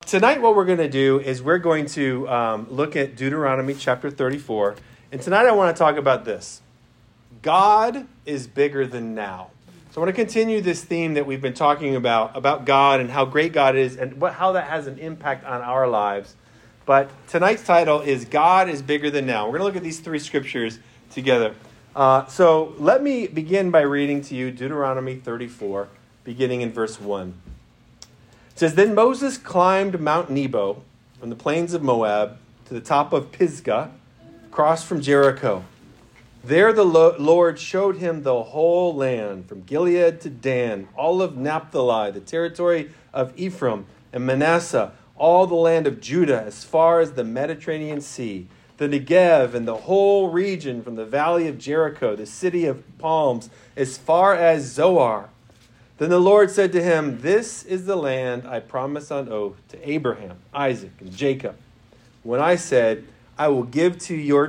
Tonight what we're going to do is we're going to look at Deuteronomy chapter 34. And tonight I want to talk about this. God is bigger than now. So I want to continue this theme that we've been talking about God and how great God is and how that has an impact on our lives. But tonight's title is God is bigger than now. We're going to look at these three scriptures together. So let me begin by reading to you Deuteronomy 34, beginning in verse 1. It says, Then Moses climbed Mount Nebo from the plains of Moab to the top of Pisgah, across from Jericho. There the Lord showed him the whole land, from Gilead to Dan, all of Naphtali, the territory of Ephraim and Manasseh, all the land of Judah, as far as the Mediterranean Sea, the Negev and the whole region from the valley of Jericho, the city of palms, as far as Zoar. Then the Lord said to him, This is the land I promised on oath to Abraham, Isaac, and Jacob, when I said, I will give it to your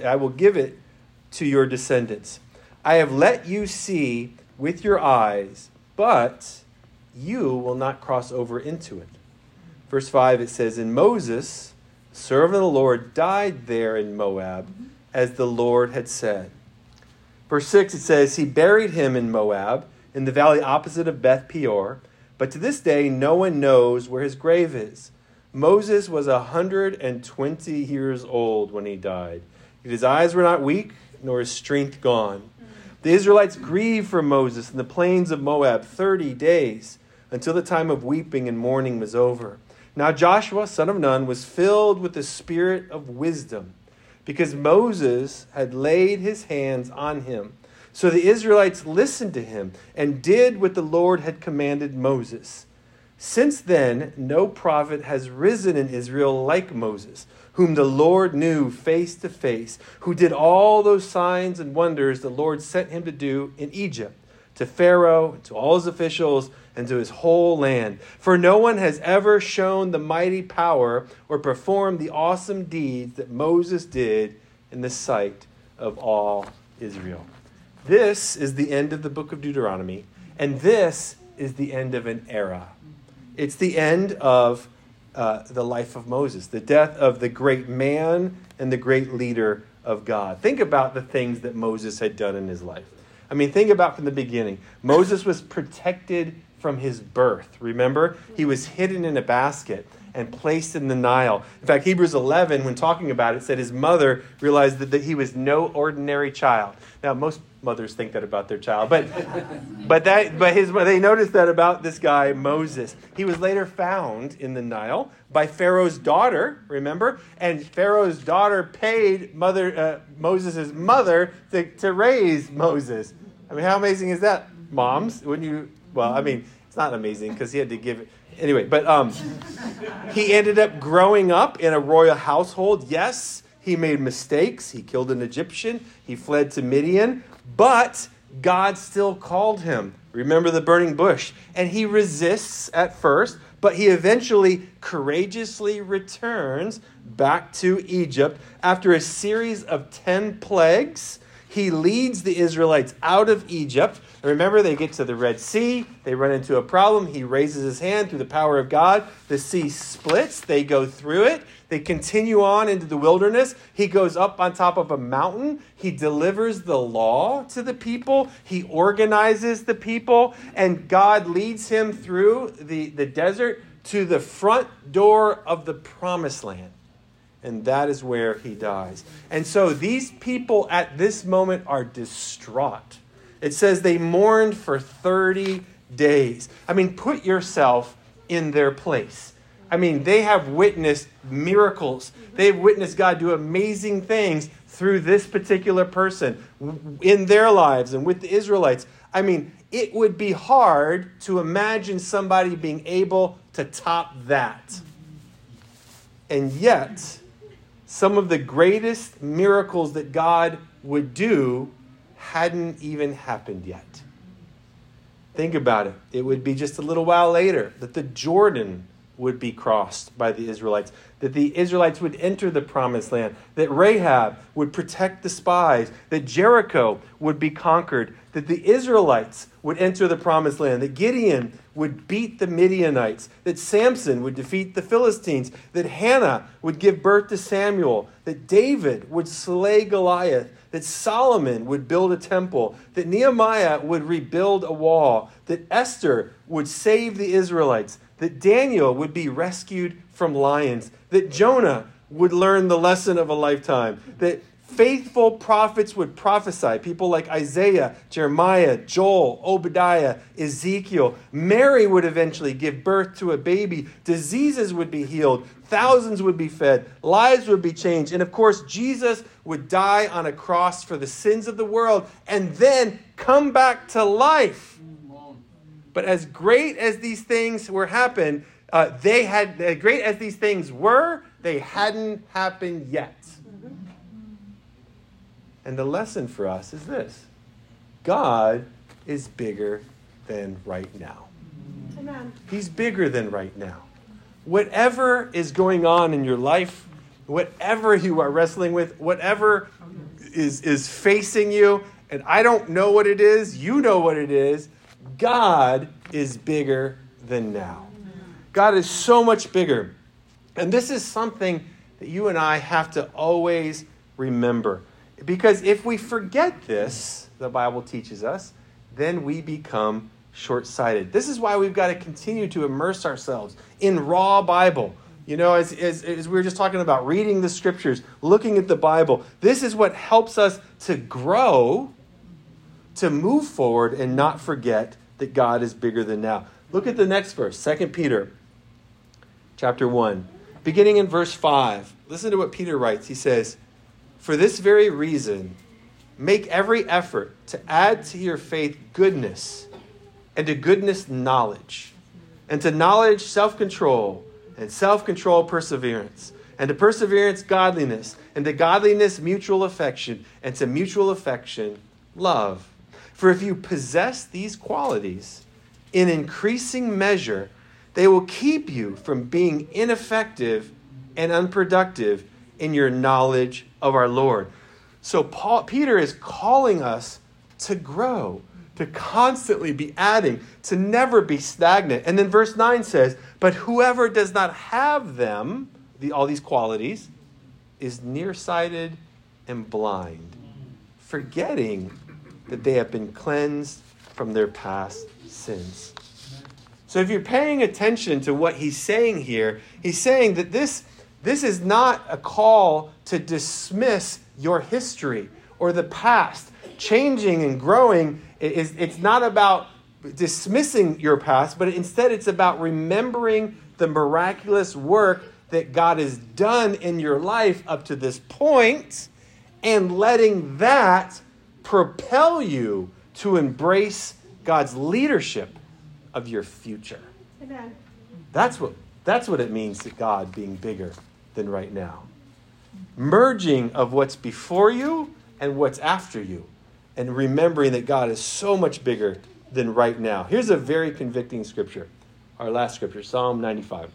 descendants. I have let you see with your eyes, but you will not cross over into it. Verse 5, it says, And Moses, servant of the Lord, died there in Moab, as the Lord had said. Verse 6, it says, He buried him in Moab, in the valley opposite of Beth Peor, but to this day no one knows where his grave is. Moses was 120 years old when he died. His eyes were not weak, nor his strength gone. The Israelites grieved for Moses in the plains of Moab 30 days, until the time of weeping and mourning was over. Now Joshua, son of Nun, was filled with the spirit of wisdom, because Moses had laid his hands on him. So the Israelites listened to him and did what the Lord had commanded Moses. Since then, no prophet has risen in Israel like Moses, whom the Lord knew face to face, who did all those signs and wonders the Lord sent him to do in Egypt, to Pharaoh, to all his officials, and to his whole land. For no one has ever shown the mighty power or performed the awesome deeds that Moses did in the sight of all Israel. This is the end of the book of Deuteronomy, and this is the end of an era. It's the end of the life of Moses, the death of the great man and the great leader of God. Think about the things that Moses had done in his life. I mean, think about from the beginning. Moses was protected from his birth. Remember? He was hidden in a basket and placed in the Nile. In fact, Hebrews 11, when talking about it, said his mother realized that he was no ordinary child. Now, most mothers think that about their child, but they noticed that about this guy Moses. He was later found in the Nile by Pharaoh's daughter. Remember, and Pharaoh's daughter paid Moses' mother to raise Moses. I mean, how amazing is that, moms? Wouldn't you? Well, I mean, it's not amazing because he had to give it. Anyway, but he ended up growing up in a royal household. Yes, he made mistakes. He killed an Egyptian. He fled to Midian. But God still called him. Remember the burning bush. And he resists at first, but he eventually courageously returns back to Egypt. After a series of 10 plagues, he leads the Israelites out of Egypt. And remember, they get to the Red Sea. They run into a problem. He raises his hand through the power of God. The sea splits. They go through it. They continue on into the wilderness. He goes up on top of a mountain. He delivers the law to the people. He organizes the people. And God leads him through the desert to the front door of the promised land. And that is where he dies. And so these people at this moment are distraught. It says they mourned for 30 days. I mean, put yourself in their place. I mean, they have witnessed miracles. They've witnessed God do amazing things through this particular person in their lives and with the Israelites. I mean, it would be hard to imagine somebody being able to top that. And yet, some of the greatest miracles that God would do hadn't even happened yet. Think about it. It would be just a little while later that the Jordan would be crossed by the Israelites, that the Israelites would enter the promised land, that Rahab would protect the spies, that Jericho would be conquered, that the Israelites would enter the promised land, that Gideon would beat the Midianites, that Samson would defeat the Philistines, that Hannah would give birth to Samuel, that David would slay Goliath, that Solomon would build a temple, that Nehemiah would rebuild a wall, that Esther would save the Israelites, that Daniel would be rescued from lions, that Jonah would learn the lesson of a lifetime, that faithful prophets would prophesy, people like Isaiah, Jeremiah, Joel, Obadiah, Ezekiel. Mary would eventually give birth to a baby. Diseases would be healed. Thousands would be fed. Lives would be changed. And of course, Jesus would die on a cross for the sins of the world and then come back to life. But as great as these things were happened, they hadn't happened yet. And the lesson for us is this: God is bigger than right now. Amen. He's bigger than right now. Whatever is going on in your life, whatever you are wrestling with, whatever is facing you, and I don't know what it is, you know what it is, God is bigger than now. God is so much bigger. And this is something that you and I have to always remember. Because if we forget this, the Bible teaches us, then we become short-sighted. This is why we've got to continue to immerse ourselves in raw Bible. You know, as we were just talking about, reading the scriptures, looking at the Bible. This is what helps us to grow, to move forward, and not forget that God is bigger than now. Look at the next verse, 2 Peter chapter 1. Beginning in verse 5. Listen to what Peter writes. He says, "For this very reason, make every effort to add to your faith goodness, and to goodness knowledge, and to knowledge self-control, and self-control perseverance, and to perseverance godliness, and to godliness mutual affection, and to mutual affection love. For if you possess these qualities in increasing measure, they will keep you from being ineffective and unproductive in your knowledge of our Lord." So Peter is calling us to grow, to constantly be adding, to never be stagnant. And then verse 9 says, "But whoever does not have them," all these qualities, "is nearsighted and blind, forgetting that they have been cleansed from their past sins." So if you're paying attention to what he's saying here, he's saying that this is not a call to dismiss your history or the past. Changing and growing, it's not about dismissing your past, but instead it's about remembering the miraculous work that God has done in your life up to this point and letting that propel you to embrace God's leadership of your future. Amen. That's what it means to God being bigger than right now. Merging of what's before you and what's after you, and remembering that God is so much bigger than right now. Here's a very convicting scripture. Our last scripture, Psalm 95.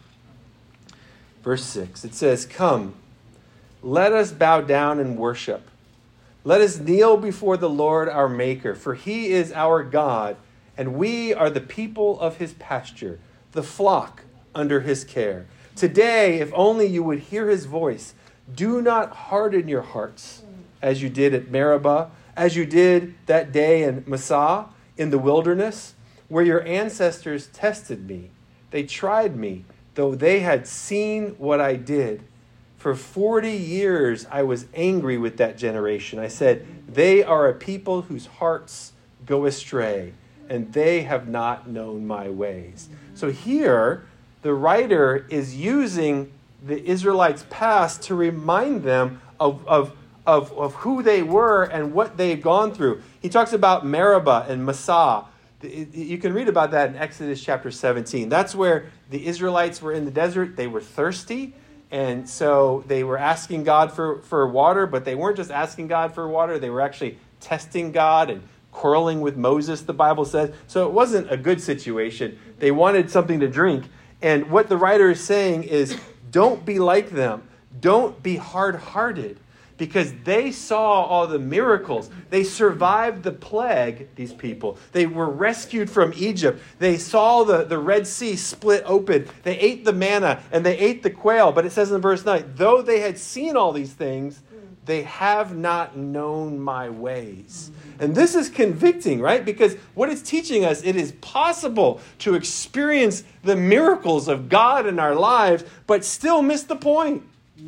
Verse 6. It says, "Come, let us bow down and worship. Let us kneel before the Lord our Maker, for he is our God, and we are the people of his pasture, the flock under his care. Today, if only you would hear his voice, do not harden your hearts as you did at Meribah, as you did that day in Massah in the wilderness, where your ancestors tested me. They tried me, though they had seen what I did. For 40 years I was angry with that generation. I said, they are a people whose hearts go astray, and they have not known my ways." So here, the writer is using the Israelites' past to remind them of who they were and what they've gone through. He talks about Meribah and Massah. You can read about that in Exodus chapter 17. That's where the Israelites were in the desert. They were thirsty, and so they were asking God for water, but they weren't just asking God for water. They were actually testing God and quarreling with Moses, the Bible says. So it wasn't a good situation. They wanted something to drink. And what the writer is saying is, don't be like them. Don't be hard-hearted. because they saw all the miracles. They survived the plague, these people. They were rescued from Egypt. They saw the Red Sea split open. They ate the manna and they ate the quail. But it says in verse 9, though they had seen all these things, they have not known my ways. And this is convicting, right? Because what it's teaching us, it is possible to experience the miracles of God in our lives, but still miss the point.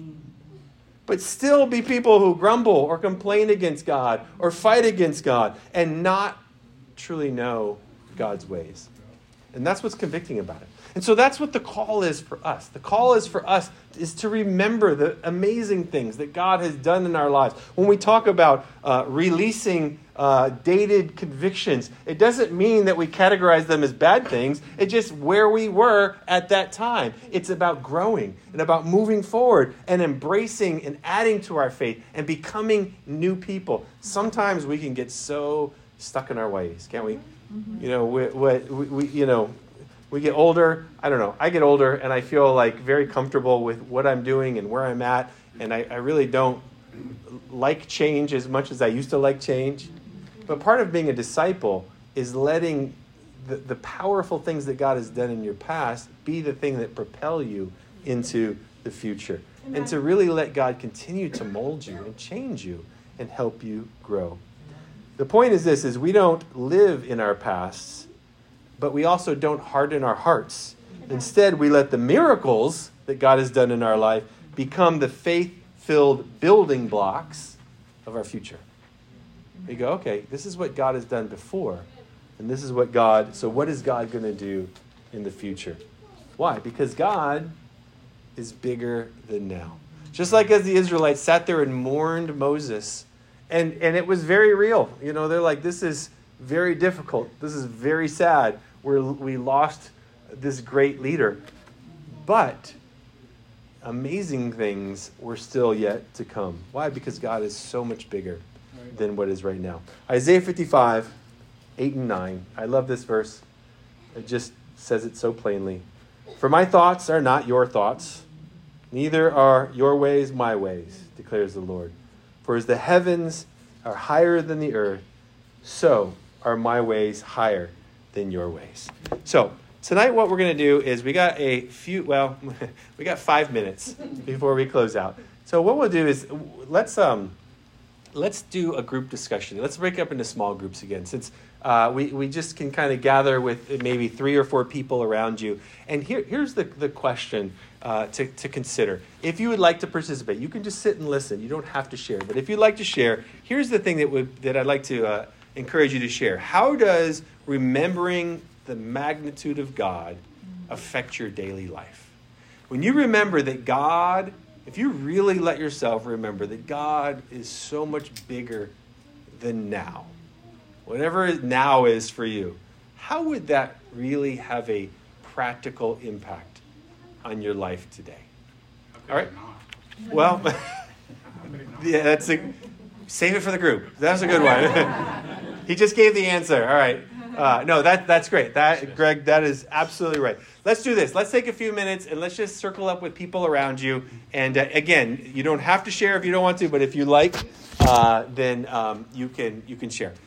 But still be people who grumble or complain against God or fight against God and not truly know God's ways. And that's what's convicting about it. And so that's what the call is for us. The call is for us is to remember the amazing things that God has done in our lives. When we talk about releasing dated convictions, it doesn't mean that we categorize them as bad things. It's just where we were at that time. It's about growing and about moving forward and embracing and adding to our faith and becoming new people. Sometimes we can get so stuck in our ways, can't we? You know, we get older. I don't know. I get older and I feel like very comfortable with what I'm doing and where I'm at. And I really don't like change as much as I used to like change. But part of being a disciple is letting the powerful things that God has done in your past be the thing that propel you into the future. Amen. And to really let God continue to mold you and change you and help you grow. The point is this, is we don't live in our pasts, but we also don't harden our hearts. Instead, we let the miracles that God has done in our life become the faith-filled building blocks of our future. We go, okay, this is what God has done before, and this is what what is God going to do in the future? Why? Because God is bigger than now. Just like as the Israelites sat there and mourned Moses, and it was very real. You know, they're like, this is very difficult. This is very sad. We lost this great leader. But amazing things were still yet to come. Why? Because God is so much bigger than what is right now. Isaiah 55, 8 and 9. I love this verse. It just says it so plainly. For my thoughts are not your thoughts, neither are your ways my ways, declares the Lord. For as the heavens are higher than the earth, so are my ways higher than your ways. So tonight what we're going to do is we got 5 minutes before we close out. So what we'll do is let's do a group discussion. Let's break up into small groups again, since we just can kind of gather with maybe 3 or 4 people around you. And here's the question to consider. If you would like to participate, you can just sit and listen. You don't have to share. But if you'd like to share, here's the thing that I'd like to encourage you to share. How does remembering the magnitude of God affect your daily life? When you remember that God, if you really let yourself remember that God is so much bigger than now, whatever now is for you, how would that really have a practical impact on your life today? All right. Well, yeah, save it for the group. That's a good one. He just gave the answer. All right. No, that's great. Greg, that is absolutely right. Let's do this. Let's take a few minutes and let's just circle up with people around you. And again, you don't have to share if you don't want to, but if you like, then you can share.